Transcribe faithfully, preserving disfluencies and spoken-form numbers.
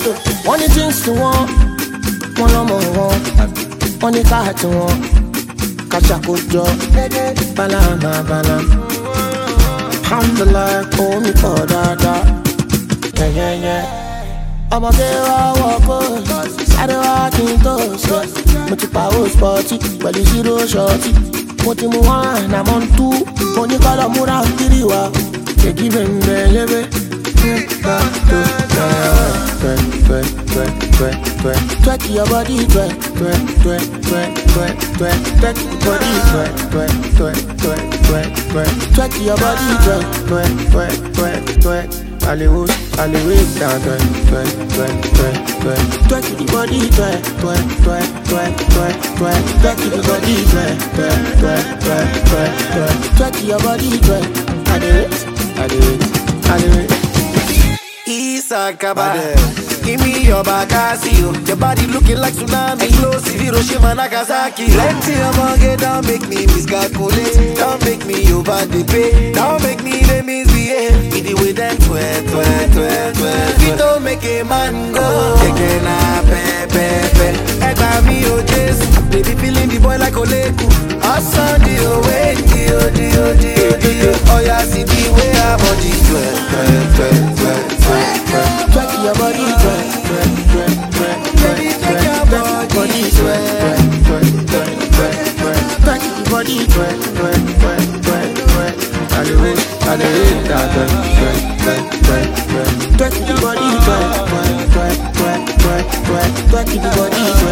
One things to one, one no more one. One car to one, catch a good job. Balama, balama. Alhamdulillah, oh me for dada. Yeah, yeah, yeah. I'm a girl, I walk on. I don't walk in toes. But you power sporty, but you zero shorty. What you want, I'm on two. When you call a mura, kiriwa. You give him the leve. Twerk your body, twerk, twerk, twerk, twerk, twerk, twerk, twerk your body, twerk, twerk, twerk, twerk, twerk, twerk, twerk your body, twerk, twerk, twerk, twerk, twerk. Hollywood, Hollywood, down, twerk, twerk, twerk, twerk, twerk, twerk your body, twerk, twerk, twerk, twerk, twerk, twerk, twerk your body, twerk, twerk, twerk, twerk, twerk, twerk, twerk your body, twerk. I do it, I do it, I do it. Isakaba, give me your Bakasio. Your body looking like tsunami. Explosive Hiroshima, Nagasaki. Plenty of money, don't make me miscalculate. Don't make me over the pay. Don't make me the misbehave. With the way them twerk, twerk, twerk, twerk. It don't make a man go. Taking a pepe, pepe. Eba mi o Jesus. Baby feeling the boy like Oleku. Awesome, dio, wait, dio, dio, dio, dio. Oh yeah, see the way our body twerk, twerk, twerk, twerk. Twerk your body, twerk, twerk, twerk, twerk, twerk, twerk, twerk your body, twerk, twerk, twerk, twerk, twerk, twerk your body, twerk, twerk, twerk, twerk, twerk. I do it, I do it, twerk, twerk, twerk, twerk, twerk, twerk your body, twerk, twerk, twerk, twerk, twerk, twerk your body.